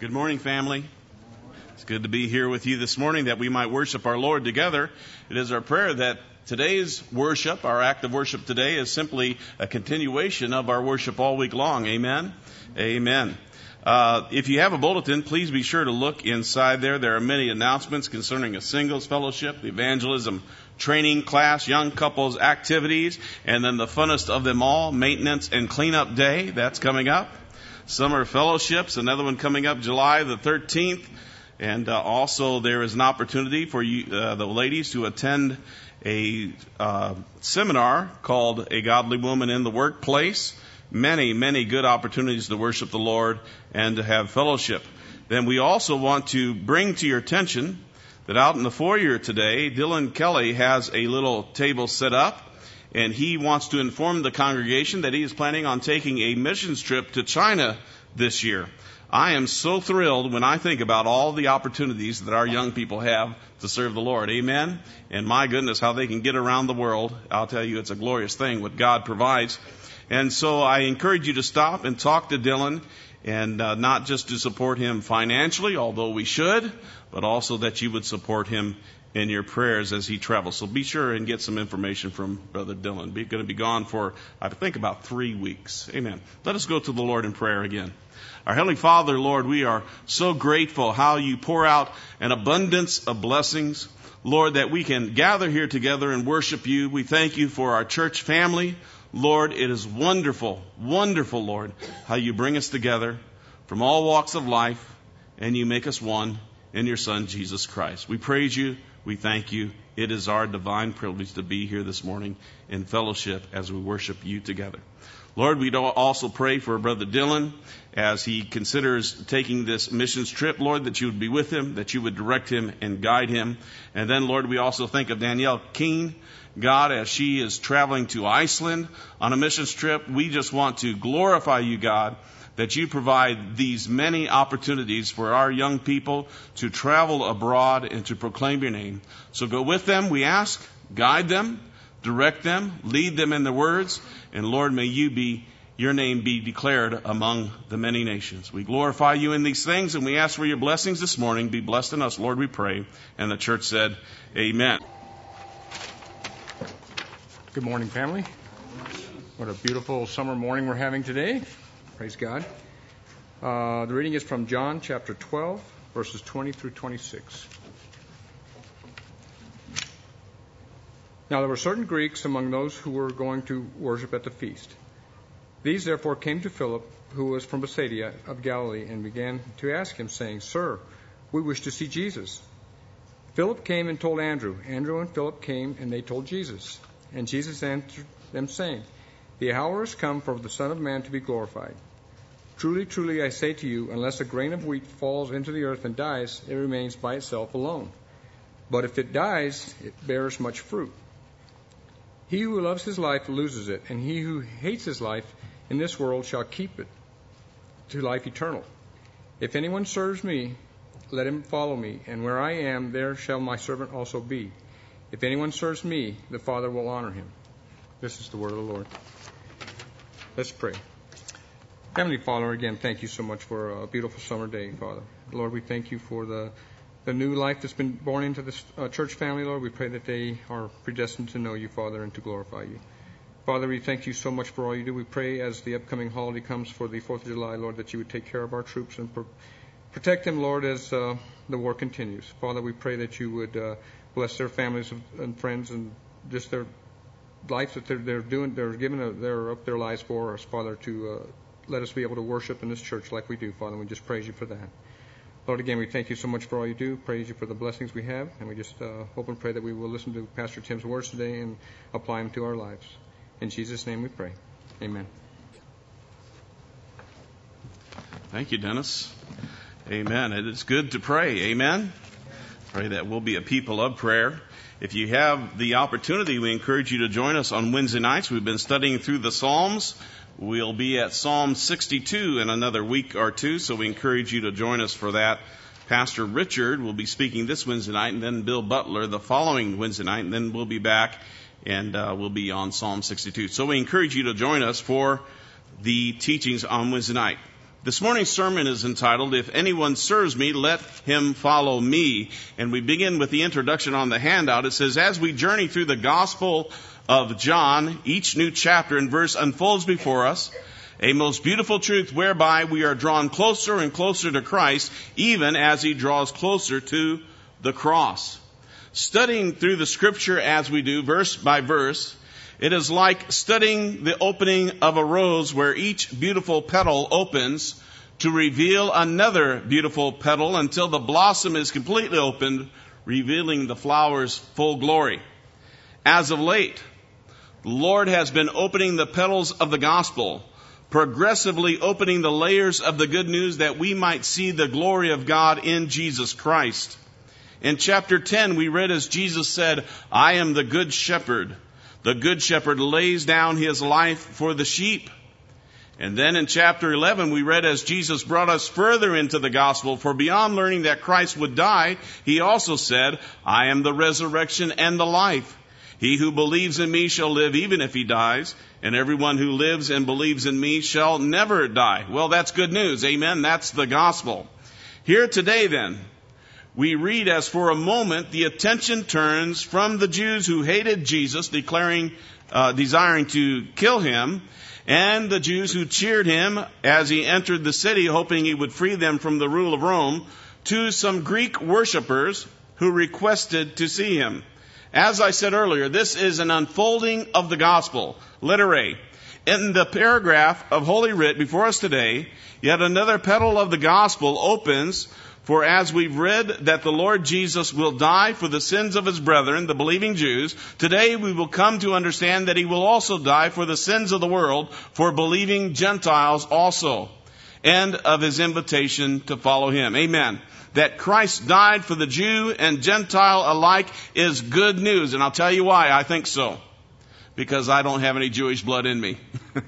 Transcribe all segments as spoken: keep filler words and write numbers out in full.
Good morning, family. It's good to be here with you this morning that we might worship our Lord together. It is our prayer that today's worship, our act of worship today, is simply a continuation of our worship all week long. Amen? Amen. Uh, if you have a bulletin, please be sure to look inside there. There are many announcements concerning a singles fellowship, the evangelism training class, young couples activities, and then the funnest of them all, maintenance and cleanup day. That's coming up. Summer fellowships, another one coming up July the thirteenth. And uh, also there is an opportunity for you, uh, the ladies to attend a uh, seminar called A Godly Woman in the Workplace. Many, many good opportunities to worship the Lord and to have fellowship. Then we also want to bring to your attention that out in the foyer today, Dylan Kelly has a little table set up, and he wants to inform the congregation that he is planning on taking a missions trip to China this year. I am so thrilled when I think about all the opportunities that our young people have to serve the Lord. Amen? And my goodness, how they can get around the world. I'll tell you, it's a glorious thing what God provides. And so I encourage you to stop and talk to Dylan, and uh, not just to support him financially, although we should, but also that you would support him in your prayers as he travels. So be sure and get some information from Brother Dylan. He's going to be gone for, I think, about three weeks. Amen. Let us go to the Lord in prayer again. Our Heavenly Father, Lord, we are so grateful how you pour out an abundance of blessings. Lord, that we can gather here together and worship you. We thank you for our church family. Lord, it is wonderful, wonderful, Lord, how you bring us together from all walks of life, and you make us one in your Son, Jesus Christ. We praise you. We thank you. It is our divine privilege to be here this morning in fellowship as we worship you together. Lord, we also pray for Brother Dylan as he considers taking this missions trip, Lord, that you would be with him, that you would direct him and guide him. And then, Lord, we also think of Danielle Keene, God, as she is traveling to Iceland on a missions trip. We just want to glorify you, God, that you provide these many opportunities for our young people to travel abroad and to proclaim your name. So go with them, we ask, guide them, direct them, lead them in the words, and Lord, may you be, your name be declared among the many nations. We glorify you in these things, and we ask for your blessings this morning. Be blessed in us, Lord, we pray. And the church said, amen. Good morning, family. What a beautiful summer morning we're having today. Praise God. Uh, the reading is from John chapter twelve, verses twenty through twenty-six. Now there were certain Greeks among those who were going to worship at the feast. These therefore came to Philip, who was from Bethsaida of Galilee, and began to ask him, saying, Sir, we wish to see Jesus. Philip came and told Andrew. Andrew and Philip came, and they told Jesus. And Jesus answered them, saying, The hour is come for the Son of Man to be glorified. Truly, truly, I say to you, unless a grain of wheat falls into the earth and dies, it remains by itself alone. But if it dies, it bears much fruit. He who loves his life loses it, and he who hates his life in this world shall keep it to life eternal. If anyone serves me, let him follow me, and where I am, there shall my servant also be. If anyone serves me, the Father will honor him. This is the word of the Lord. Let's pray. Heavenly Father, again, thank you so much for a beautiful summer day, Father. Lord, we thank you for the, the new life that's been born into this uh, church family, Lord. We pray that they are predestined to know you, Father, and to glorify you. Father, we thank you so much for all you do. We pray as the upcoming holiday comes for the fourth of July, Lord, that you would take care of our troops and pro- protect them, Lord, as uh, the war continues. Father, we pray that you would uh, bless their families and friends and just their life that they're, they're doing, they're giving, a, they're up their lives for us, Father, to uh, let us be able to worship in this church like we do, Father. And we just praise you for that. Lord, again, we thank you so much for all you do. Praise you for the blessings we have. And we just uh, hope and pray that we will listen to Pastor Tim's words today and apply them to our lives. In Jesus' name we pray. Amen. Thank you, Dennis. Amen. It is good to pray. Amen. Pray that we'll be a people of prayer. If you have the opportunity, we encourage you to join us on Wednesday nights. We've been studying through the Psalms. We'll be at Psalm sixty-two in another week or two, so we encourage you to join us for that. Pastor Richard will be speaking this Wednesday night, and then Bill Butler the following Wednesday night, and then we'll be back and uh, we'll be on Psalm sixty-two. So we encourage you to join us for the teachings on Wednesday night. This morning's sermon is entitled, If Anyone Serves Me, Let Him Follow Me. And we begin with the introduction on the handout. It says, as we journey through the Gospel of John, each new chapter and verse unfolds before us a most beautiful truth whereby we are drawn closer and closer to Christ, even as He draws closer to the cross. Studying through the Scripture as we do, verse by verse, it is like studying the opening of a rose where each beautiful petal opens to reveal another beautiful petal until the blossom is completely opened, revealing the flower's full glory. As of late, the Lord has been opening the petals of the gospel, progressively opening the layers of the good news that we might see the glory of God in Jesus Christ. In chapter ten, we read as Jesus said, I am the good shepherd. The good shepherd lays down his life for the sheep. And then in chapter eleven, we read as Jesus brought us further into the gospel, for beyond learning that Christ would die, He also said, I am the resurrection and the life. He who believes in me shall live even if he dies, and everyone who lives and believes in me shall never die. Well, that's good news. Amen. That's the gospel. Here today then, we read as for a moment the attention turns from the Jews who hated Jesus, declaring, uh, desiring to kill Him, and the Jews who cheered Him as He entered the city, hoping He would free them from the rule of Rome, to some Greek worshipers who requested to see Him. As I said earlier, this is an unfolding of the gospel, letter A. In the paragraph of Holy Writ before us today, yet another petal of the gospel opens. For as we've read that the Lord Jesus will die for the sins of His brethren, the believing Jews, today we will come to understand that He will also die for the sins of the world, for believing Gentiles also, and of His invitation to follow Him. Amen. That Christ died for the Jew and Gentile alike is good news. And I'll tell you why I think so. Because I don't have any Jewish blood in me.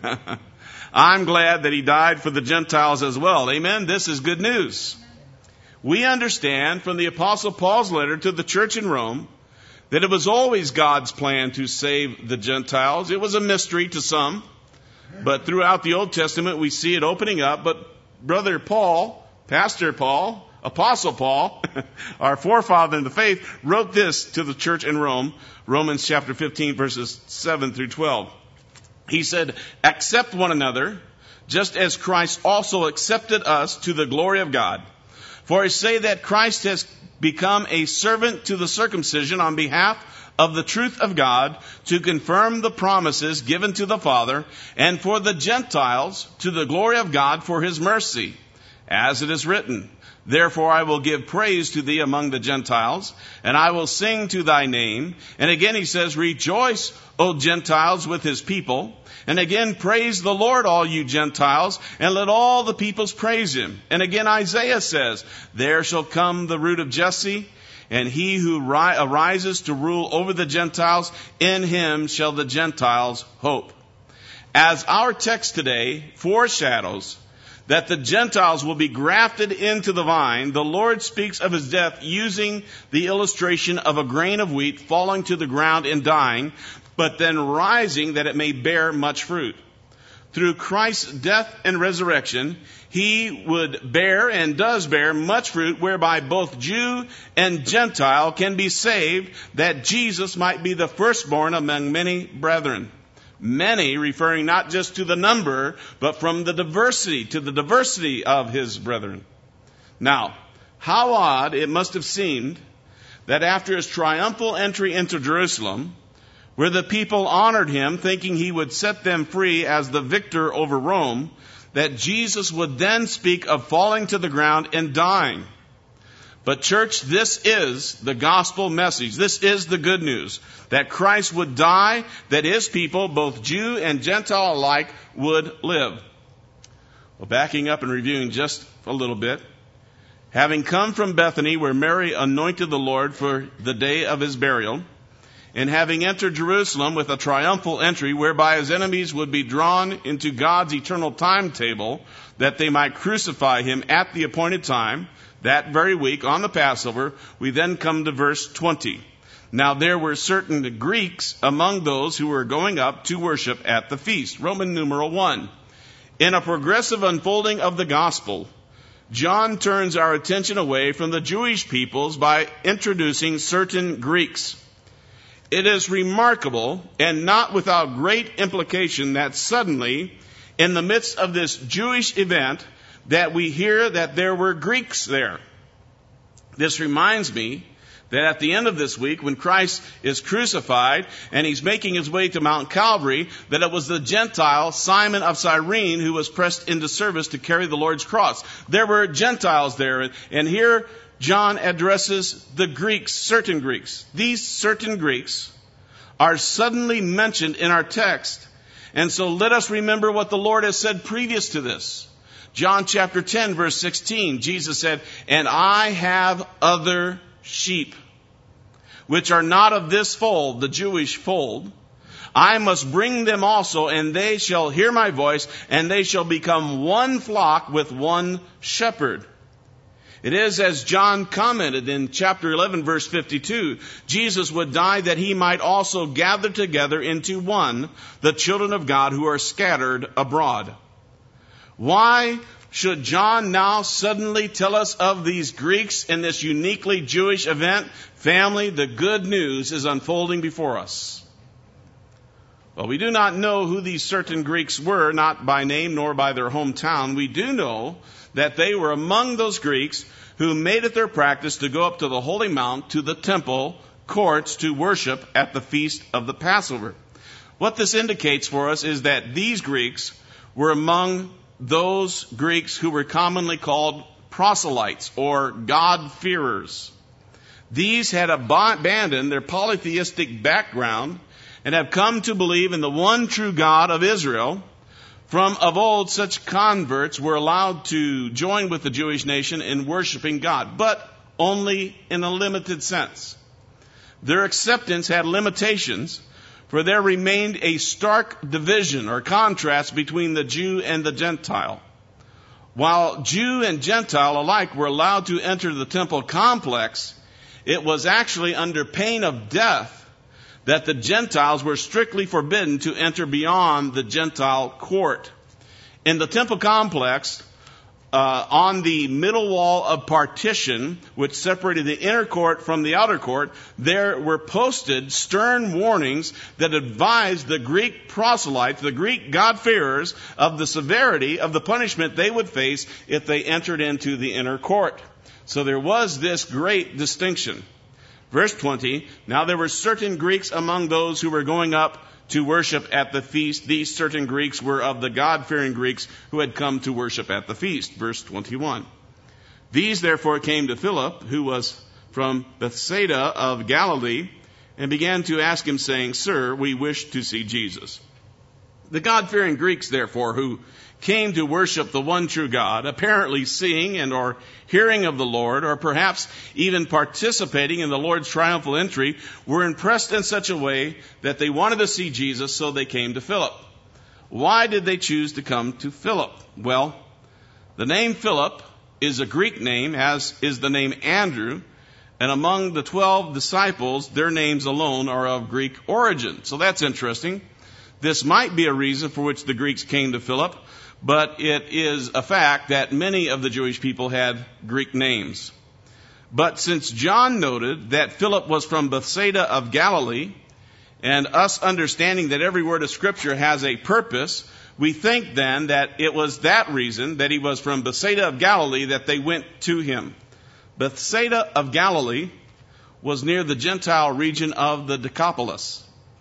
I'm glad that He died for the Gentiles as well. Amen. This is good news. We understand from the Apostle Paul's letter to the church in Rome that it was always God's plan to save the Gentiles. It was a mystery to some, but throughout the Old Testament we see it opening up. But Brother Paul, Pastor Paul, Apostle Paul, our forefather in the faith, wrote this to the church in Rome, Romans chapter fifteen, verses seven through twelve. He said, accept one another, just as Christ also accepted us to the glory of God. For I say that Christ has become a servant to the circumcision on behalf of the truth of God, to confirm the promises given to the Father, and for the Gentiles to the glory of God for His mercy. As it is written, therefore I will give praise to thee among the Gentiles, and I will sing to thy name. And again he says, rejoice, O Gentiles, with His people. And again, praise the Lord, all you Gentiles, and let all the peoples praise Him. And again, Isaiah says, there shall come the root of Jesse, and he who ri- arises to rule over the Gentiles, in him shall the Gentiles hope. As our text today foreshadows that the Gentiles will be grafted into the vine, the Lord speaks of His death using the illustration of a grain of wheat falling to the ground and dying, but then rising that it may bear much fruit. Through Christ's death and resurrection, He would bear and does bear much fruit, whereby both Jew and Gentile can be saved, that Jesus might be the firstborn among many brethren. Many referring not just to the number, but from the diversity, to the diversity of His brethren. Now, how odd it must have seemed that after His triumphal entry into Jerusalem, where the people honored Him, thinking He would set them free as the victor over Rome, that Jesus would then speak of falling to the ground and dying. But church, this is the gospel message. This is the good news. That Christ would die, that His people, both Jew and Gentile alike, would live. Well, backing up and reviewing just a little bit. Having come from Bethany, where Mary anointed the Lord for the day of His burial, and having entered Jerusalem with a triumphal entry, whereby His enemies would be drawn into God's eternal timetable, that they might crucify Him at the appointed time, that very week on the Passover, we then come to verse twenty. Now there were certain Greeks among those who were going up to worship at the feast. Roman numeral one. In a progressive unfolding of the gospel, John turns our attention away from the Jewish peoples by introducing certain Greeks. It is remarkable and not without great implication that suddenly, in the midst of this Jewish event, that we hear that there were Greeks there. This reminds me that at the end of this week, when Christ is crucified and he's making his way to Mount Calvary, that it was the Gentile Simon of Cyrene who was pressed into service to carry the Lord's cross. There were Gentiles there, and here John addresses the Greeks, certain Greeks. These certain Greeks are suddenly mentioned in our text. And so let us remember what the Lord has said previous to this. John chapter ten, verse sixteen, Jesus said, "And I have other sheep, which are not of this fold," the Jewish fold. "I must bring them also, and they shall hear my voice, and they shall become one flock with one shepherd." It is as John commented in chapter eleven, verse fifty-two, Jesus would die that he might also gather together into one the children of God who are scattered abroad. Why should John now suddenly tell us of these Greeks in this uniquely Jewish event? Family, the good news is unfolding before us. Well, we do not know who these certain Greeks were, not by name nor by their hometown. We do know that they were among those Greeks who made it their practice to go up to the Holy Mount, to the temple courts, to worship at the feast of the Passover. What this indicates for us is that these Greeks were among those Greeks who were commonly called proselytes or God-fearers. These had abandoned their polytheistic background and have come to believe in the one true God of Israel. From of old, such converts were allowed to join with the Jewish nation in worshiping God, but only in a limited sense. Their acceptance had limitations, for there remained a stark division or contrast between the Jew and the Gentile. While Jew and Gentile alike were allowed to enter the temple complex, it was actually under pain of death that the Gentiles were strictly forbidden to enter beyond the Gentile court. In the temple complex, uh, on the middle wall of partition, which separated the inner court from the outer court, there were posted stern warnings that advised the Greek proselytes, the Greek God-fearers, of the severity of the punishment they would face if they entered into the inner court. So there was this great distinction. Verse twenty, "Now there were certain Greeks among those who were going up to worship at the feast. These certain Greeks were of the God-fearing Greeks who had come to worship at the feast." Verse twenty-one, "These therefore came to Philip, who was from Bethsaida of Galilee, and began to ask him, saying, 'Sir, we wish to see Jesus.'" The God-fearing Greeks, therefore, who came to worship the one true God, apparently seeing and or hearing of the Lord, or perhaps even participating in the Lord's triumphal entry, were impressed in such a way that they wanted to see Jesus, so they came to Philip. Why did they choose to come to Philip? Well, the name Philip is a Greek name, as is the name Andrew, and among the twelve disciples, their names alone are of Greek origin. So that's interesting. This might be a reason for which the Greeks came to Philip, but it is a fact that many of the Jewish people had Greek names. But since John noted that Philip was from Bethsaida of Galilee, and us understanding that every word of Scripture has a purpose, we think then that it was that reason, that he was from Bethsaida of Galilee, that they went to him. Bethsaida of Galilee was near the Gentile region of the Decapolis.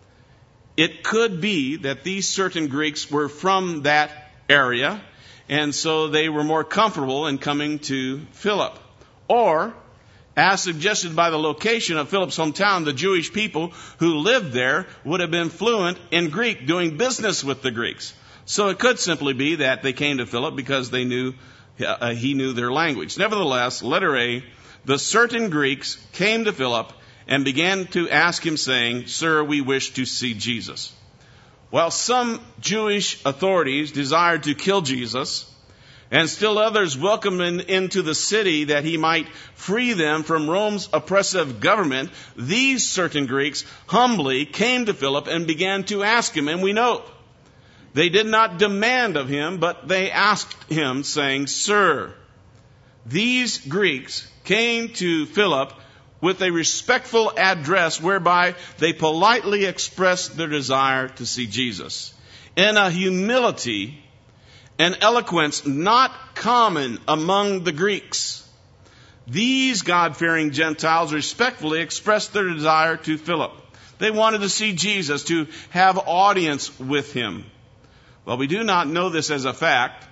It could be that these certain Greeks were from that area, and so they were more comfortable in coming to Philip. Or, as suggested by the location of Philip's hometown, the Jewish people who lived there would have been fluent in Greek, doing business with the Greeks. So it could simply be that they came to Philip because they knew uh, he knew their language. Nevertheless, letter A, the certain Greeks came to Philip and began to ask him, saying, "Sir, we wish to see Jesus." While some Jewish authorities desired to kill Jesus, and still others welcomed him into the city that he might free them from Rome's oppressive government, these certain Greeks humbly came to Philip and began to ask him. And we note They did not demand of him, but they asked him, saying, Sir, these Greeks came to Philip with a respectful address whereby they politely expressed their desire to see Jesus, in a humility and eloquence not common among the Greeks. These God-fearing Gentiles respectfully expressed their desire to Philip. They wanted to see Jesus, to have audience with him. Well, we do not know this as a fact,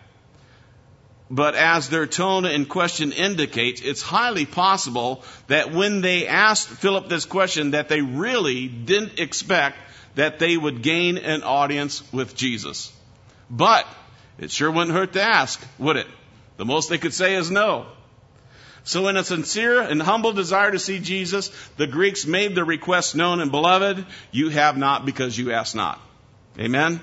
but as their tone in question indicates, it's highly possible that when they asked Philip this question, that they really didn't expect that they would gain an audience with Jesus. But it sure wouldn't hurt to ask, would it? The most they could say is no. So in a sincere and humble desire to see Jesus, the Greeks made their request known, and beloved, you have not because you ask not. Amen?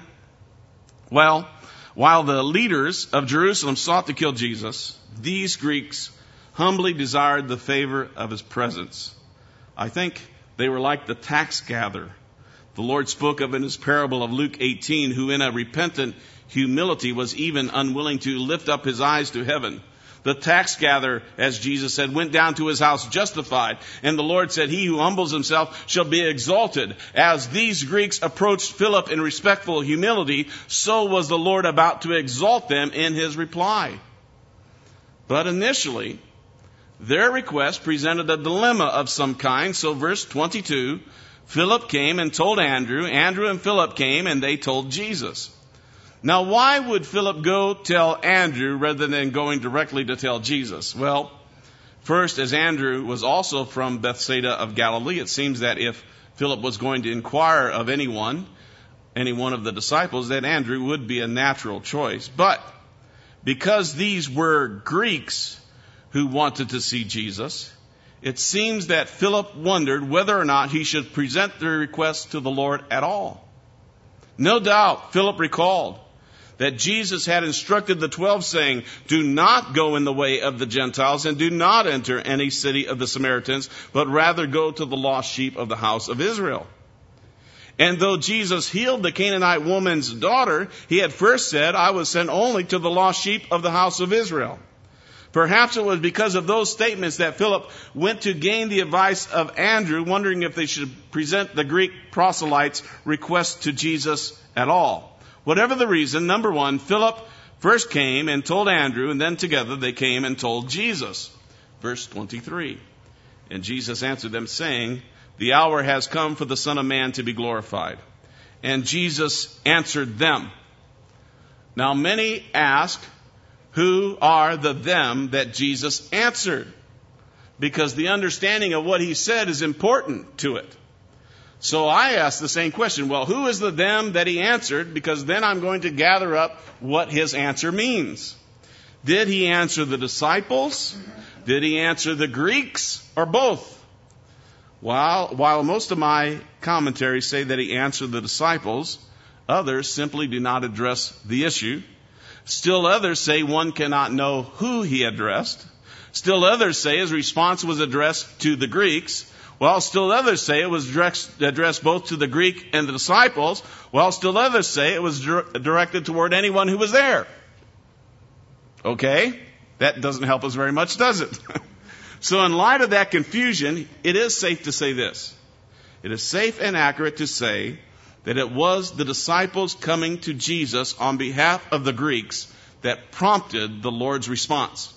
Well, while the leaders of Jerusalem sought to kill Jesus, these Greeks humbly desired the favor of his presence. I think they were like the tax gatherer the Lord spoke of in his parable of Luke eighteen, who in a repentant humility was even unwilling to lift up his eyes to heaven. The tax gatherer, as Jesus said, went down to his house justified. And the Lord said, he who humbles himself shall be exalted. As these Greeks approached Philip in respectful humility, so was the Lord about to exalt them in his reply. But initially, their request presented a dilemma of some kind. So verse twenty-two, Philip came and told Andrew. Andrew and Philip came and they told Jesus. Now, why would Philip go tell Andrew rather than going directly to tell Jesus? Well, first, as Andrew was also from Bethsaida of Galilee, it seems that if Philip was going to inquire of anyone, any one of the disciples, that Andrew would be a natural choice. But because these were Greeks who wanted to see Jesus, it seems that Philip wondered whether or not he should present their request to the Lord at all. No doubt, Philip recalled that Jesus had instructed the twelve, saying, do not go in the way of the Gentiles and do not enter any city of the Samaritans, but rather go to the lost sheep of the house of Israel. And though Jesus healed the Canaanite woman's daughter, he had first said, I was sent only to the lost sheep of the house of Israel. Perhaps it was because of those statements that Philip went to gain the advice of Andrew, wondering if they should present the Greek proselytes' request to Jesus at all. Whatever the reason, number one, Philip first came and told Andrew, and then together they came and told Jesus. Verse twenty-three. And Jesus answered them, saying, the hour has come for the Son of Man to be glorified. And Jesus answered them. Now many ask, who are the them that Jesus answered? Because the understanding of what he said is important to it. So I ask the same question. Well, who is the them that he answered? Because then I'm going to gather up what his answer means. Did he answer the disciples? Did he answer the Greeks? Or both? While, while most of my commentaries say that he answered the disciples, others simply do not address the issue. Still others say one cannot know who he addressed. Still others say his response was addressed to the Greeks. Well, still others say it was addressed both to the Greek and the disciples. Well, still others say it was directed toward anyone who was there. Okay? That doesn't help us very much, does it? So in light of that confusion, it is safe to say this. It is safe and accurate to say that it was the disciples coming to Jesus on behalf of the Greeks that prompted the Lord's response.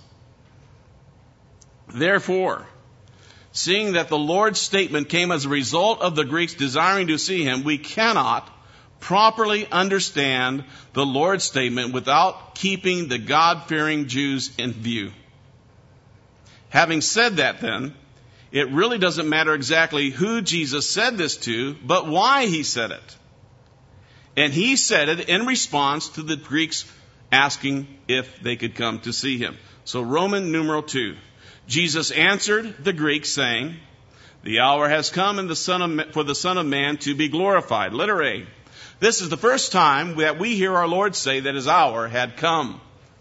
Therefore, seeing that the Lord's statement came as a result of the Greeks desiring to see him, we cannot properly understand the Lord's statement without keeping the God-fearing Jews in view. Having said that, then, it really doesn't matter exactly who Jesus said this to, but why he said it. And he said it in response to the Greeks asking if they could come to see him. So Roman numeral two. Jesus answered the Greeks, saying, the hour has come and the Son of, for the Son of Man to be glorified. Letter A. This is the first time that we hear our Lord say that his hour had come.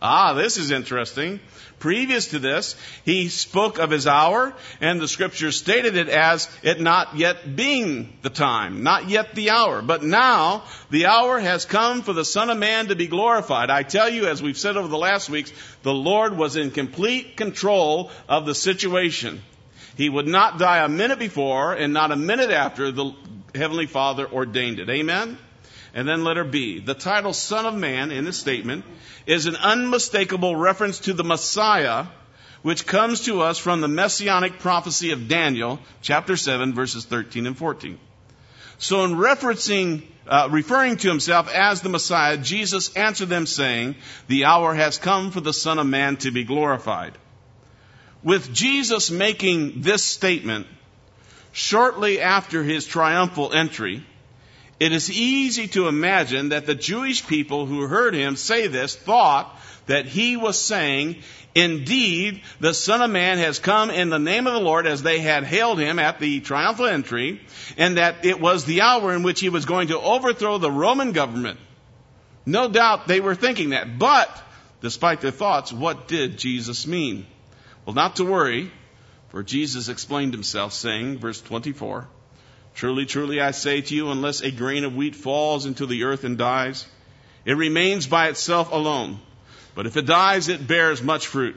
Ah, this is interesting. Previous to this, he spoke of his hour, and the scripture stated it as it not yet being the time, not yet the hour. But now, the hour has come for the Son of Man to be glorified. I tell you, as we've said over the last weeks, the Lord was in complete control of the situation. He would not die a minute before and not a minute after the Heavenly Father ordained it. Amen? And then letter B. The title Son of Man in this statement is an unmistakable reference to the Messiah, which comes to us from the messianic prophecy of Daniel, chapter seven, verses thirteen and fourteen. So in referencing, uh, referring to himself as the Messiah, Jesus answered them saying, the hour has come for the Son of Man to be glorified. With Jesus making this statement shortly after his triumphal entry, it is easy to imagine that the Jewish people who heard him say this thought that he was saying, indeed, the Son of Man has come in the name of the Lord, as they had hailed him at the triumphal entry, and that it was the hour in which he was going to overthrow the Roman government. No doubt they were thinking that. But, despite their thoughts, what did Jesus mean? Well, not to worry, for Jesus explained himself, saying, verse twenty-four, truly, truly, I say to you, unless a grain of wheat falls into the earth and dies, it remains by itself alone. But if it dies, it bears much fruit.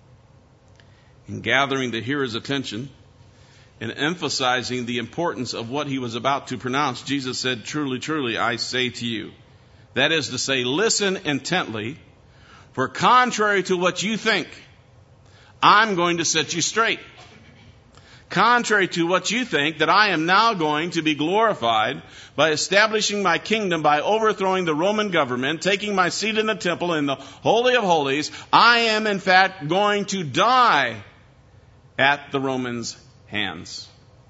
In gathering the hearer's attention and emphasizing the importance of what he was about to pronounce, Jesus said, truly, truly, I say to you. That is to say, listen intently, for contrary to what you think, I'm going to set you straight. Contrary to what you think, that I am now going to be glorified by establishing my kingdom, by overthrowing the Roman government, taking my seat in the temple in the Holy of Holies, I am in fact going to die at the Romans' hands.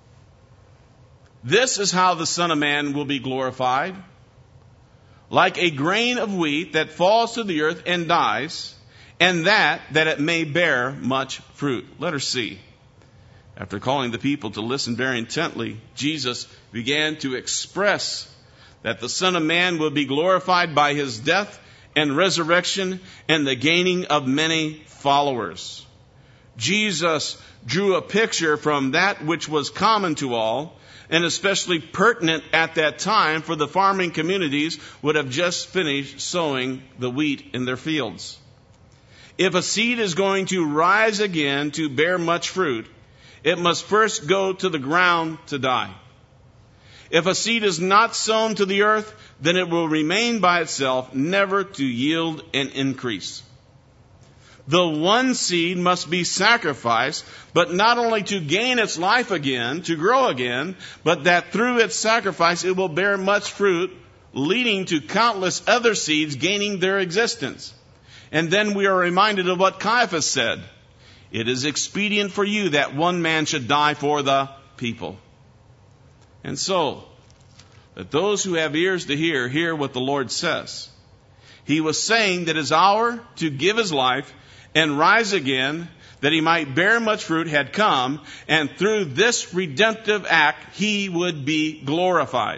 This is how the Son of Man will be glorified. Like a grain of wheat that falls to the earth and dies, and that, that it may bear much fruit. Letter C. After calling the people to listen very intently, Jesus began to express that the Son of Man will be glorified by his death and resurrection and the gaining of many followers. Jesus drew a picture from that which was common to all, and especially pertinent at that time, for the farming communities would have just finished sowing the wheat in their fields. If a seed is going to rise again to bear much fruit, it must first go to the ground to die. If a seed is not sown to the earth, then it will remain by itself, never to yield an increase. The one seed must be sacrificed, but not only to gain its life again, to grow again, but that through its sacrifice it will bear much fruit, leading to countless other seeds gaining their existence. And then we are reminded of what Caiaphas said. It is expedient for you that one man should die for the people. And so, that those who have ears to hear, hear what the Lord says. He was saying that his hour to give his life and rise again, that he might bear much fruit, had come, and through this redemptive act, he would be glorified.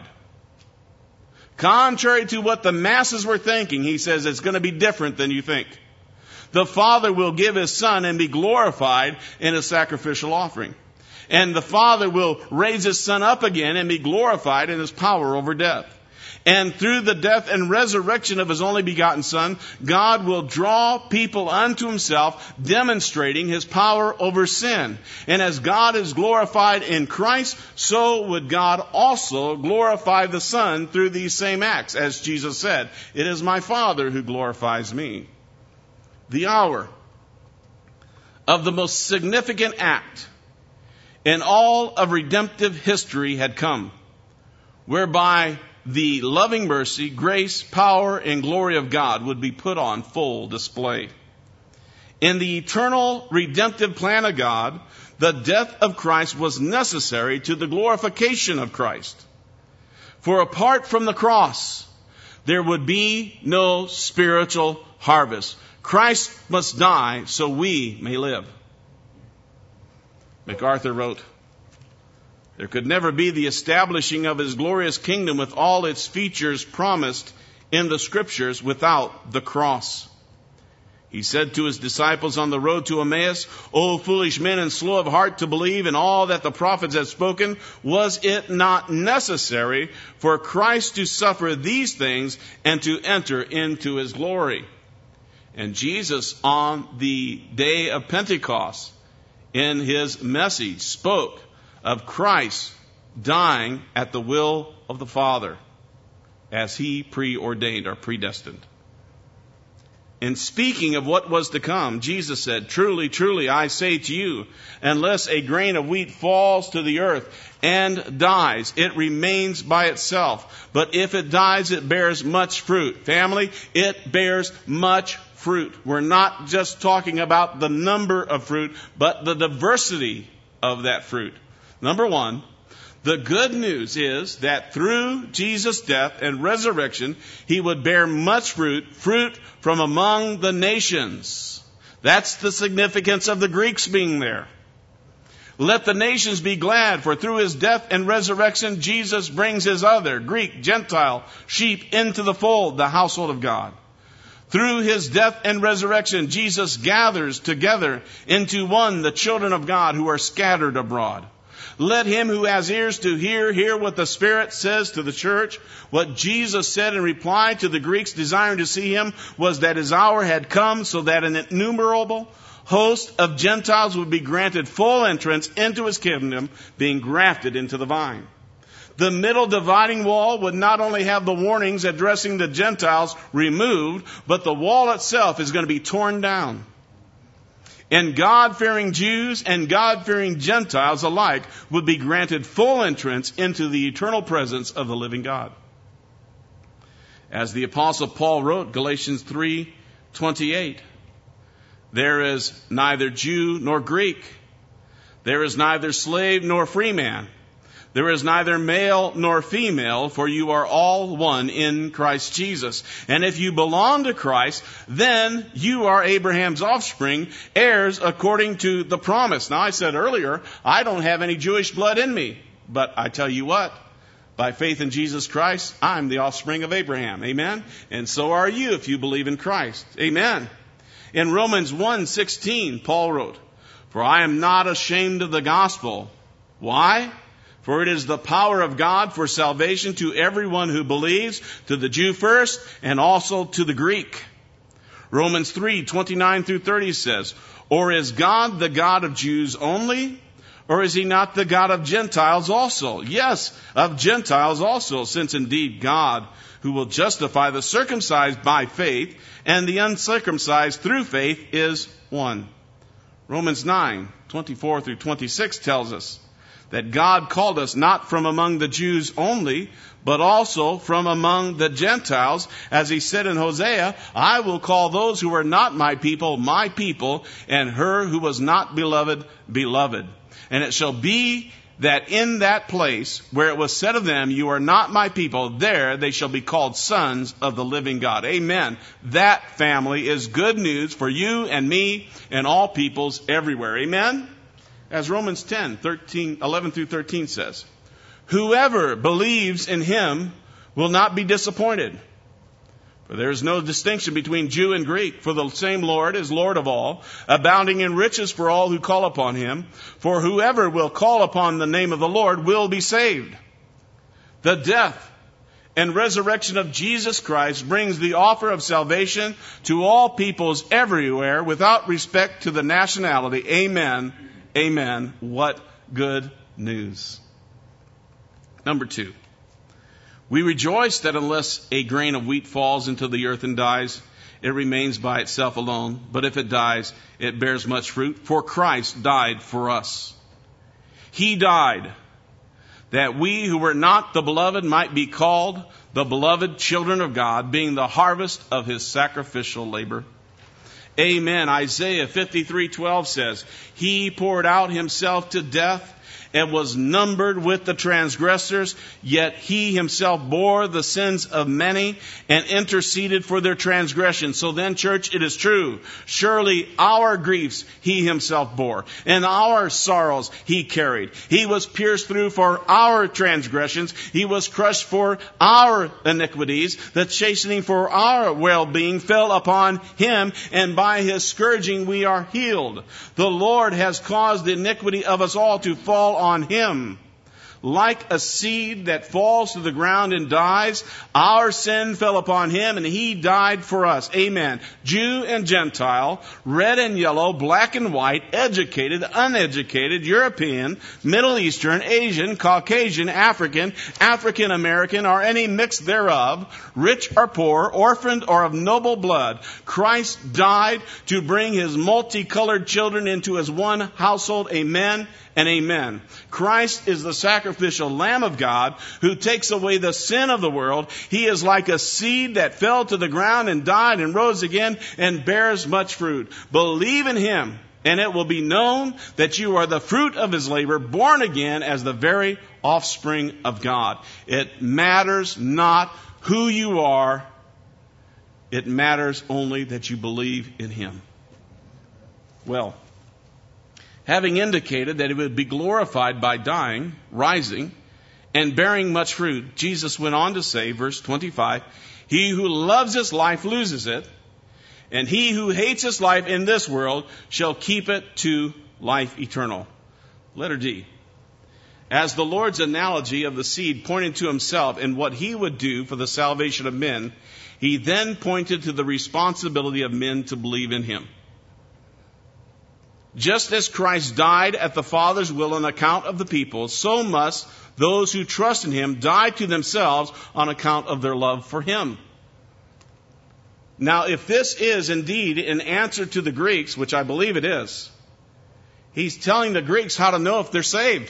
Contrary to what the masses were thinking, he says it's going to be different than you think. The Father will give his Son and be glorified in a sacrificial offering. And the Father will raise his Son up again and be glorified in his power over death. And through the death and resurrection of his only begotten Son, God will draw people unto himself, demonstrating his power over sin. And as God is glorified in Christ, so would God also glorify the Son through these same acts. As Jesus said, it is my Father who glorifies me. The hour of the most significant act in all of redemptive history had come, whereby the loving mercy, grace, power, and glory of God would be put on full display. In the eternal redemptive plan of God, the death of Christ was necessary to the glorification of Christ. For apart from the cross, there would be no spiritual harvest. Christ must die so we may live. MacArthur wrote, there could never be the establishing of his glorious kingdom with all its features promised in the scriptures without the cross. He said to his disciples on the road to Emmaus, O foolish men and slow of heart to believe in all that the prophets have spoken, was it not necessary for Christ to suffer these things and to enter into his glory? And Jesus, on the day of Pentecost, in his message, spoke of Christ dying at the will of the Father, as he preordained or predestined. In speaking of what was to come, Jesus said, Truly, truly, I say to you, unless a grain of wheat falls to the earth and dies, it remains by itself. But if it dies, it bears much fruit. Family, it bears much fruit. We're not just talking about the number of fruit, but the diversity of that fruit. Number one, the good news is that through Jesus' death and resurrection, he would bear much fruit, fruit from among the nations. That's the significance of the Greeks being there. Let the nations be glad, for through his death and resurrection, Jesus brings his other, Greek, Gentile, sheep into the fold, the household of God. Through his death and resurrection, Jesus gathers together into one the children of God who are scattered abroad. Let him who has ears to hear, hear what the Spirit says to the church. What Jesus said in reply to the Greeks desiring to see him was that his hour had come so that an innumerable host of Gentiles would be granted full entrance into his kingdom, being grafted into the vine. The middle dividing wall would not only have the warnings addressing the Gentiles removed, but the wall itself is going to be torn down. And God-fearing Jews and God-fearing Gentiles alike would be granted full entrance into the eternal presence of the living God. As the Apostle Paul wrote, Galatians three twenty-eight, there is neither Jew nor Greek. There is neither slave nor free man. There is neither male nor female, for you are all one in Christ Jesus. And if you belong to Christ, then you are Abraham's offspring, heirs according to the promise. Now, I said earlier, I don't have any Jewish blood in me. But I tell you what, by faith in Jesus Christ, I'm the offspring of Abraham. Amen? And so are you if you believe in Christ. Amen. In Romans one sixteen, Paul wrote, For I am not ashamed of the gospel. Why? For it is the power of God for salvation to everyone who believes, to the Jew first, and also to the Greek. Romans three twenty-nine through thirty says, Or is God the God of Jews only? Or is he not the God of Gentiles also? Yes, of Gentiles also, since indeed God, who will justify the circumcised by faith and the uncircumcised through faith, is one. Romans nine twenty-four through twenty-six tells us that God called us not from among the Jews only, but also from among the Gentiles. As he said in Hosea, I will call those who are not my people, my people, and her who was not beloved, beloved. And it shall be that in that place where it was said of them, you are not my people, there they shall be called sons of the living God. Amen. That, family, is good news for you and me and all peoples everywhere. Amen. As Romans ten, thirteen, eleven through thirteen says, Whoever believes in him will not be disappointed. For there is no distinction between Jew and Greek, for the same Lord is Lord of all, abounding in riches for all who call upon him. For whoever will call upon the name of the Lord will be saved. The death and resurrection of Jesus Christ brings the offer of salvation to all peoples everywhere without respect to the nationality. Amen. Amen. What good news. Number two, we rejoice that unless a grain of wheat falls into the earth and dies, it remains by itself alone. But if it dies, it bears much fruit. For Christ died for us. He died that we who were not the beloved might be called the beloved children of God, being the harvest of his sacrificial labor. Amen. Isaiah fifty-three twelve says, He poured out himself to death and was numbered with the transgressors, yet he himself bore the sins of many and interceded for their transgressions. So then, church, it is true. Surely our griefs he himself bore, and our sorrows he carried. He was pierced through for our transgressions. He was crushed for our iniquities. The chastening for our well-being fell upon him, and by his scourging we are healed. The Lord has caused the iniquity of us all to fall on him. Like a seed that falls to the ground and dies, our sin fell upon him, and he died for us. Amen. Jew and Gentile, red and yellow, black and white, educated, uneducated, European, Middle Eastern, Asian, Caucasian, African, African American, or any mix thereof, rich or poor, orphaned or of noble blood, Christ died to bring his multicolored children into his one household. Amen and amen. Christ is the sacrificial Lamb of God who takes away the sin of the world. He is like a seed that fell to the ground and died and rose again and bears much fruit. Believe in him, and it will be known that you are the fruit of his labor, born again as the very offspring of God. It matters not who you are. It matters only that you believe in him. Well, having indicated that he would be glorified by dying, rising, and bearing much fruit, Jesus went on to say, verse twenty-five, he who loves his life loses it, and he who hates his life in this world shall keep it to life eternal. Letter D. As the Lord's analogy of the seed pointed to himself and what he would do for the salvation of men, he then pointed to the responsibility of men to believe in him. Just as Christ died at the Father's will on account of the people, so must those who trust in him die to themselves on account of their love for him. Now, if this is indeed an answer to the Greeks, which I believe it is, he's telling the Greeks how to know if they're saved.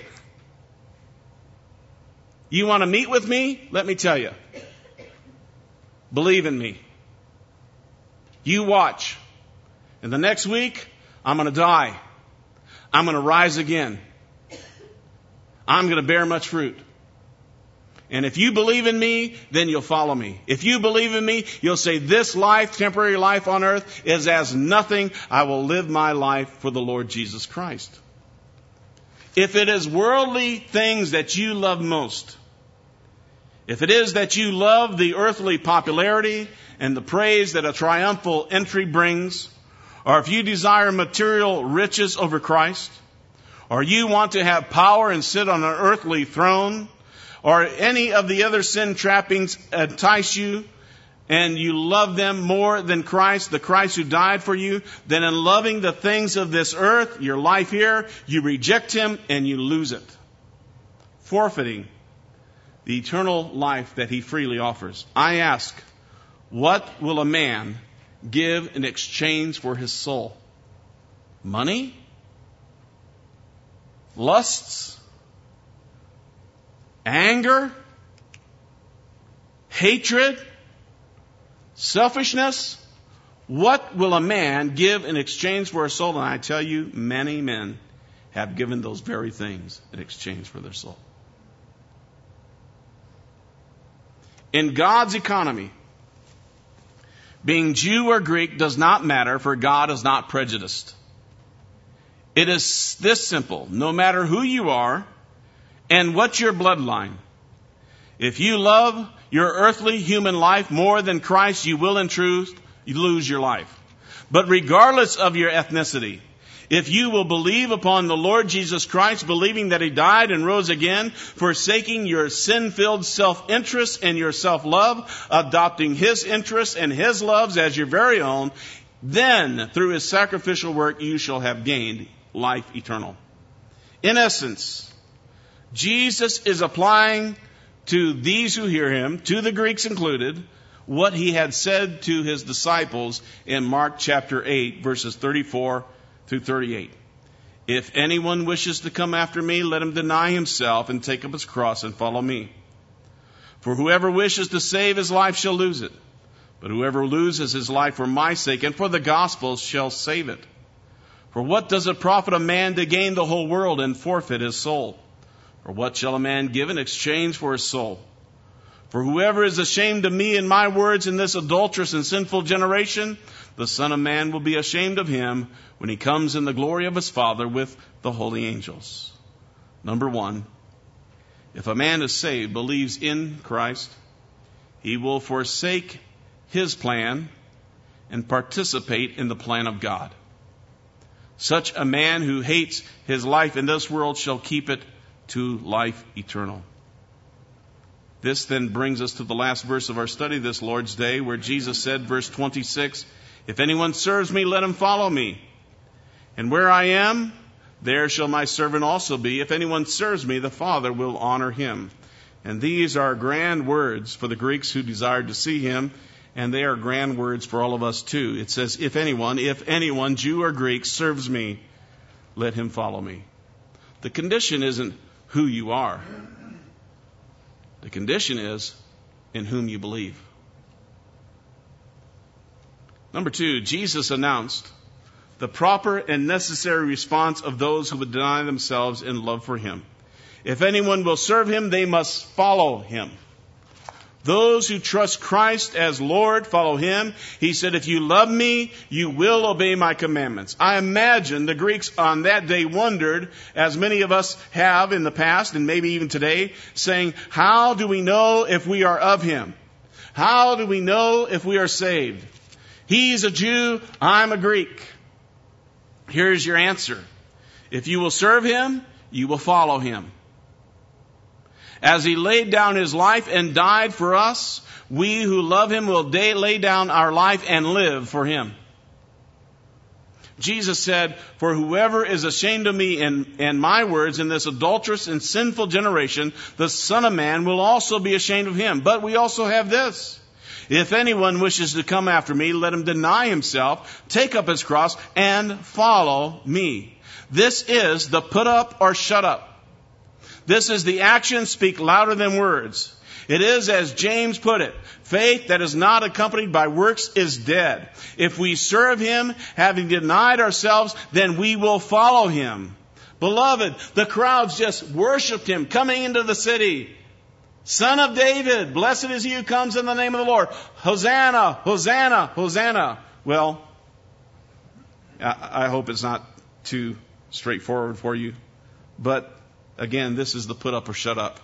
You want to meet with me? Let me tell you. Believe in me. You watch. And the next week, I'm going to die. I'm going to rise again. I'm going to bear much fruit. And if you believe in me, then you'll follow me. If you believe in me, you'll say, this life, temporary life on earth, is as nothing. I will live my life for the Lord Jesus Christ. If it is worldly things that you love most, if it is that you love the earthly popularity and the praise that a triumphal entry brings, or if you desire material riches over Christ, or you want to have power and sit on an earthly throne, or any of the other sin trappings entice you, and you love them more than Christ, the Christ who died for you, then in loving the things of this earth, your life here, you reject him and you lose it, forfeiting the eternal life that he freely offers. I ask, what will a man give in exchange for his soul? Money? Lusts? Anger? Hatred? Selfishness? What will a man give in exchange for his soul? And I tell you, many men have given those very things in exchange for their soul. In God's economy, being Jew or Greek does not matter, for God is not prejudiced. It is this simple. No matter who you are and what your bloodline, if you love your earthly human life more than Christ, you will in truth lose your life. But regardless of your ethnicity, if you will believe upon the Lord Jesus Christ, believing that he died and rose again, forsaking your sin-filled self-interest and your self-love, adopting his interests and his loves as your very own, then through his sacrificial work you shall have gained life eternal. In essence, Jesus is applying to these who hear him, to the Greeks included, what he had said to his disciples in Mark chapter eight, verses thirty-four through thirty-eight. If anyone wishes to come after me, let him deny himself and take up his cross and follow me. For whoever wishes to save his life shall lose it. But whoever loses his life for my sake and for the gospel shall save it. For what does it profit a man to gain the whole world and forfeit his soul? Or what shall a man give in exchange for his soul? For whoever is ashamed of me and my words in this adulterous and sinful generation, the Son of Man will be ashamed of him when he comes in the glory of his Father with the holy angels. Number one, if a man is saved, believes in Christ, he will forsake his plan and participate in the plan of God. Such a man who hates his life in this world shall keep it to life eternal. This then brings us to the last verse of our study this Lord's Day, where Jesus said, verse twenty-six, if anyone serves me, let him follow me. And where I am, there shall my servant also be. If anyone serves me, the Father will honor him. And these are grand words for the Greeks who desired to see him, and they are grand words for all of us too. It says, if anyone, if anyone, Jew or Greek, serves me, let him follow me. The condition isn't who you are. The condition is in whom you believe. Number two, Jesus announced the proper and necessary response of those who would deny themselves in love for him. If anyone will serve him, they must follow him. Those who trust Christ as Lord follow him. He said, if you love me, you will obey my commandments. I imagine the Greeks on that day wondered, as many of us have in the past and maybe even today, saying, how do we know if we are of him? How do we know if we are saved? He's a Jew, I'm a Greek. Here's your answer. If you will serve him, you will follow him. As he laid down his life and died for us, we who love him will day lay down our life and live for him. Jesus said, for whoever is ashamed of me and, and my words in this adulterous and sinful generation, the Son of Man will also be ashamed of him. But we also have this. If anyone wishes to come after me, let him deny himself, take up his cross, and follow me. This is the put up or shut up. This is the actions speak louder than words. It is, as James put it, faith that is not accompanied by works is dead. If we serve him, having denied ourselves, then we will follow him. Beloved, the crowds just worshiped him coming into the city. Son of David, blessed is he who comes in the name of the Lord. Hosanna, Hosanna, Hosanna. Well, I hope it's not too straightforward for you, but again, this is the put up or shut up.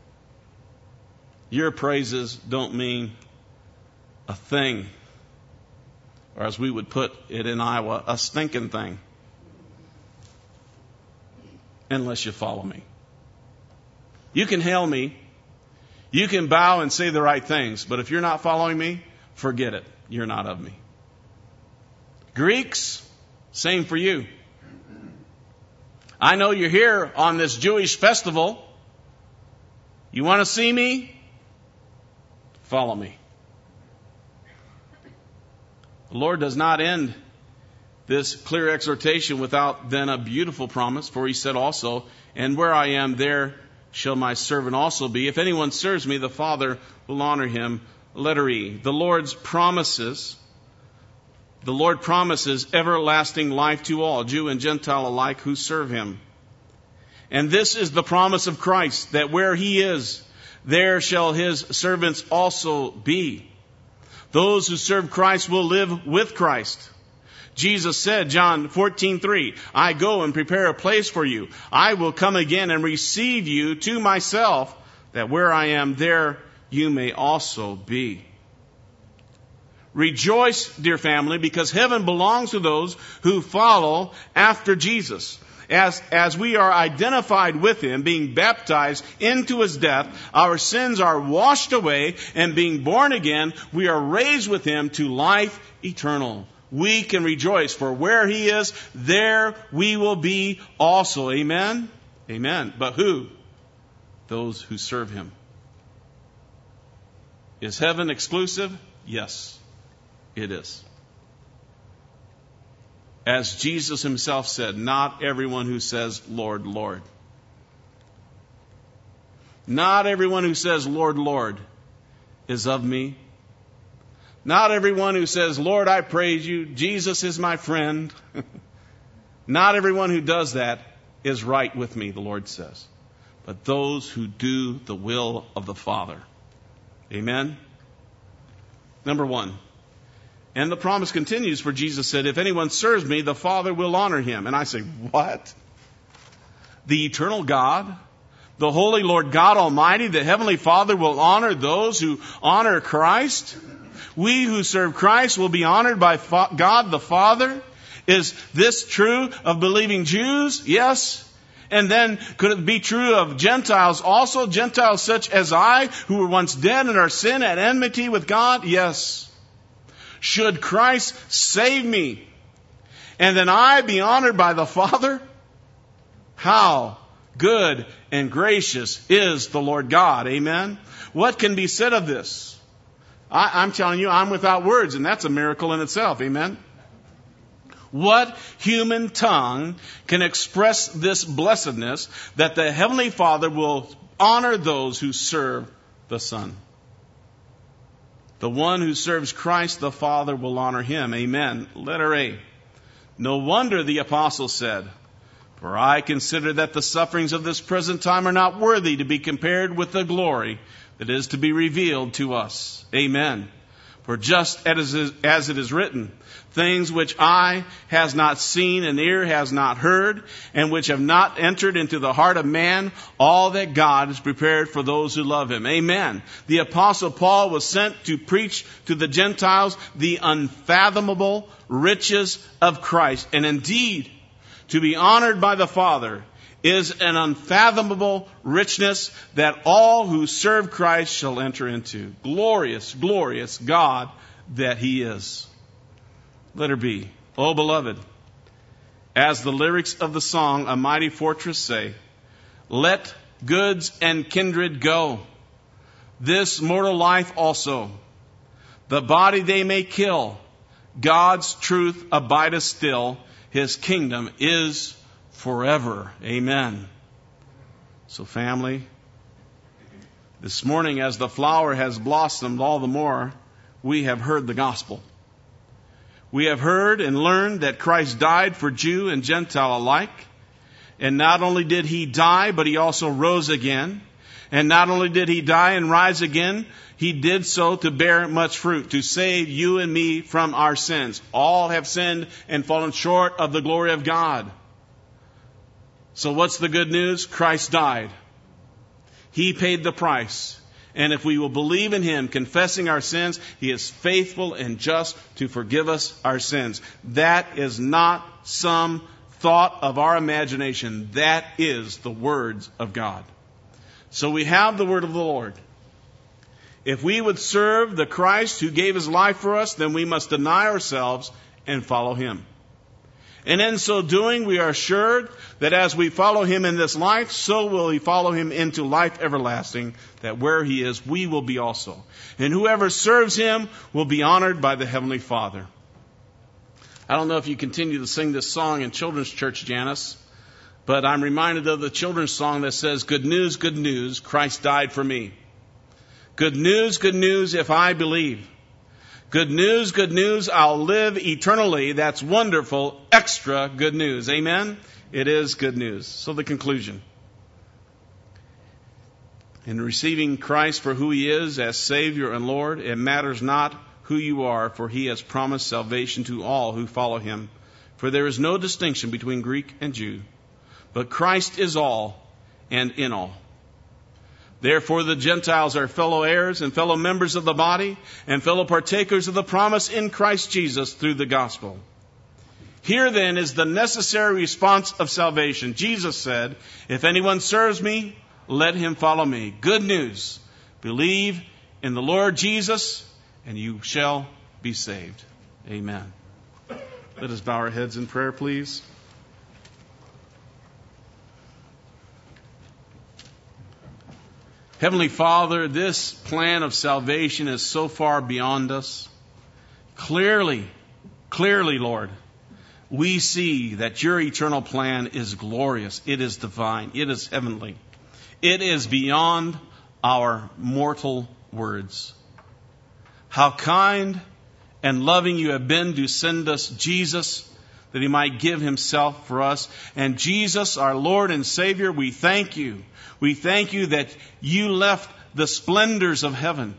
Your praises don't mean a thing, or as we would put it in Iowa, a stinking thing, unless you follow me. You can hail me, you can bow and say the right things, but if you're not following me, forget it. You're not of me. Greeks, same for you. I know you're here on this Jewish festival. You want to see me? Follow me. The Lord does not end this clear exhortation without then a beautiful promise, for he said also, and where I am, there shall my servant also be. If anyone serves me, the Father will honor him. Letter E. The Lord's promises, the Lord promises everlasting life to all, Jew and Gentile alike, who serve him. And this is the promise of Christ, that where he is, there shall his servants also be. Those who serve Christ will live with Christ. Jesus said, John fourteen three, I go and prepare a place for you. I will come again and receive you to myself, that where I am, there you may also be. Rejoice, dear family, because heaven belongs to those who follow after Jesus. As, as we are identified with him, being baptized into his death, our sins are washed away, and being born again, we are raised with him to life eternal. We can rejoice, for where he is, there we will be also. Amen? Amen. But who? Those who serve him. Is heaven exclusive? Yes, it is. As Jesus himself said, not everyone who says, Lord, Lord. Not everyone who says, Lord, Lord, is of me. Not everyone who says, Lord, I praise you, Jesus is my friend. Not everyone who does that is right with me, the Lord says, but those who do the will of the Father. Amen? Number one. And the promise continues, for Jesus said, if anyone serves me, the Father will honor him. And I say, what? The eternal God, the holy Lord God Almighty, the Heavenly Father will honor those who honor Christ? We who serve Christ will be honored by God the Father? Is this true of believing Jews? Yes. And then could it be true of Gentiles also? Gentiles such as I, who were once dead in our sin at enmity with God? Yes. Should Christ save me and then I be honored by the Father? How good and gracious is the Lord God. Amen. What can be said of this? I, I'm telling you, I'm without words, and that's a miracle in itself. Amen. What human tongue can express this blessedness that the Heavenly Father will honor those who serve the Son? The one who serves Christ the Father will honor him. Amen. Letter A. No wonder the apostle said, for I consider that the sufferings of this present time are not worthy to be compared with the glory that is to be revealed to us. Amen. For just as it is written, things which eye has not seen and ear has not heard, and which have not entered into the heart of man, all that God has prepared for those who love him. Amen. The Apostle Paul was sent to preach to the Gentiles the unfathomable riches of Christ. And indeed, to be honored by the Father is an unfathomable richness that all who serve Christ shall enter into. Glorious, glorious God that he is. Letter B. Oh, beloved, as the lyrics of the song, A Mighty Fortress say, let goods and kindred go, this mortal life also. The body they may kill, God's truth abideth still, his kingdom is forever. Amen. So family, this morning as the flower has blossomed all the more, we have heard the gospel. We have heard and learned that Christ died for Jew and Gentile alike. And not only did he die, but he also rose again. And not only did he die and rise again, he did so to bear much fruit, to save you and me from our sins. All have sinned and fallen short of the glory of God. So what's the good news? Christ died. He paid the price. And if we will believe in him, confessing our sins, he is faithful and just to forgive us our sins. That is not some thought of our imagination. That is the words of God. So we have the word of the Lord. If we would serve the Christ who gave his life for us, then we must deny ourselves and follow him. And in so doing, we are assured that as we follow him in this life, so will we follow him into life everlasting, that where he is, we will be also. And whoever serves him will be honored by the Heavenly Father. I don't know if you continue to sing this song in children's church, Janice, but I'm reminded of the children's song that says, good news, good news, Christ died for me. Good news, good news, if I believe. Good news, good news, I'll live eternally. That's wonderful, extra good news. Amen? It is good news. So the conclusion. In receiving Christ for who he is as Savior and Lord, it matters not who you are, for he has promised salvation to all who follow him. For there is no distinction between Greek and Jew, but Christ is all and in all. Therefore the Gentiles are fellow heirs and fellow members of the body and fellow partakers of the promise in Christ Jesus through the gospel. Here then is the necessary response of salvation. Jesus said, if anyone serves me, let him follow me. Good news. Believe in the Lord Jesus and you shall be saved. Amen. Let us bow our heads in prayer, please. Heavenly Father, this plan of salvation is so far beyond us. Clearly, clearly, Lord, we see that your eternal plan is glorious. It is divine. It is heavenly. It is beyond our mortal words. How kind and loving you have been to send us Jesus, that He might give Himself for us. And Jesus, our Lord and Savior, we thank You. We thank You that You left the splendors of heaven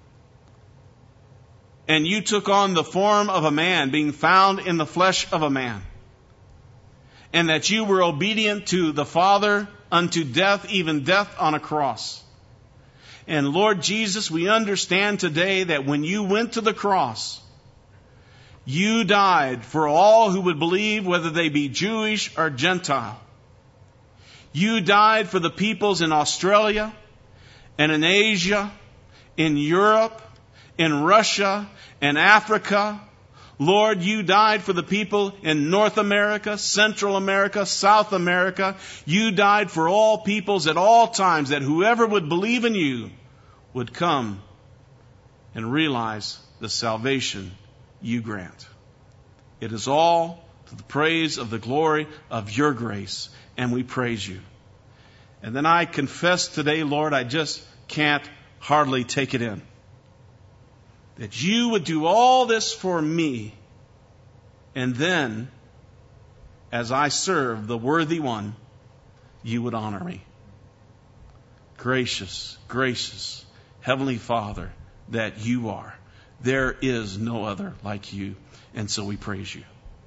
and You took on the form of a man, being found in the flesh of a man. And that You were obedient to the Father unto death, even death on a cross. And Lord Jesus, we understand today that when You went to the cross, You died for all who would believe, whether they be Jewish or Gentile. You died for the peoples in Australia and in Asia, in Europe, in Russia, and Africa. Lord, You died for the people in North America, Central America, South America. You died for all peoples at all times, that whoever would believe in You would come and realize the salvation You grant. It is all to the praise of the glory of Your grace, and we praise You. And then I confess today, Lord, I just can't hardly take it in, that You would do all this for me, and then, as I serve the worthy one, You would honor me. Gracious, gracious Heavenly Father that You are. There is no other like You, and so we praise You.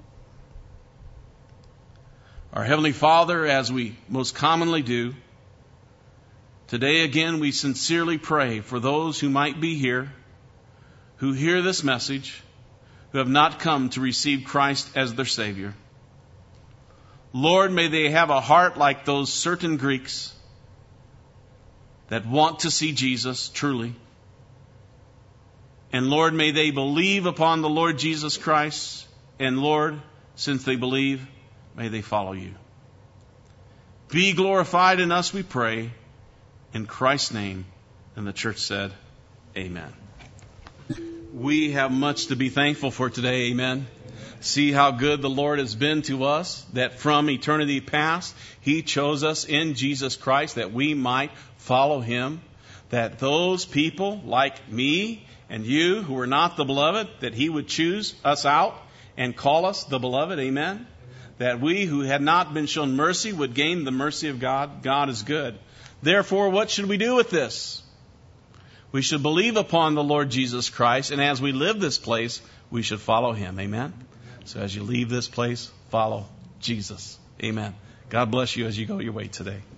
Our Heavenly Father, as we most commonly do, today again we sincerely pray for those who might be here, who hear this message, who have not come to receive Christ as their Savior. Lord, may they have a heart like those certain Greeks that want to see Jesus truly. And Lord, may they believe upon the Lord Jesus Christ. And Lord, since they believe, may they follow You. Be glorified in us, we pray, in Christ's name. And the church said, Amen. We have much to be thankful for today, amen. See how good the Lord has been to us, that from eternity past, He chose us in Jesus Christ that we might follow Him, that those people like me and you who were not the beloved, that He would choose us out and call us the beloved, amen. That we who had not been shown mercy would gain the mercy of God. God is good. Therefore, what should we do with this? We should believe upon the Lord Jesus Christ, and as we live this place, we should follow Him. Amen? So as you leave this place, follow Jesus. Amen. God bless you as you go your way today.